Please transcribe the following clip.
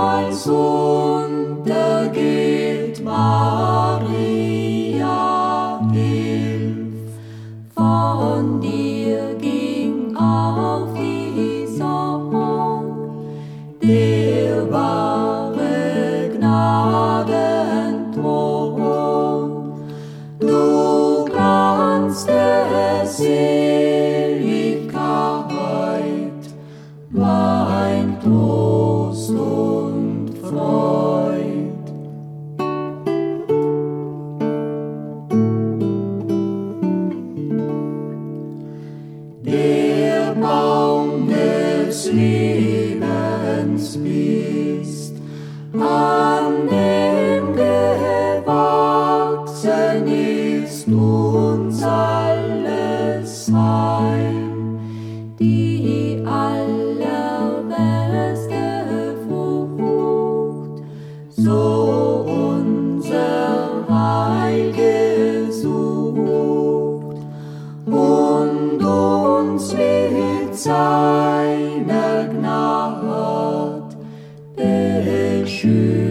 als untergeht, Maria, hilf. Von dir ging auf die Sonne, der wahre Gnadenthron. Du Glanz der Seligkeit, mein Trost und Freud. Der Baum des Lebens bist, an dem gewachsen ist uns alles Heil, die allerbeste Frucht, so unser Heil gesucht und uns mit seiner Gnade beschützt.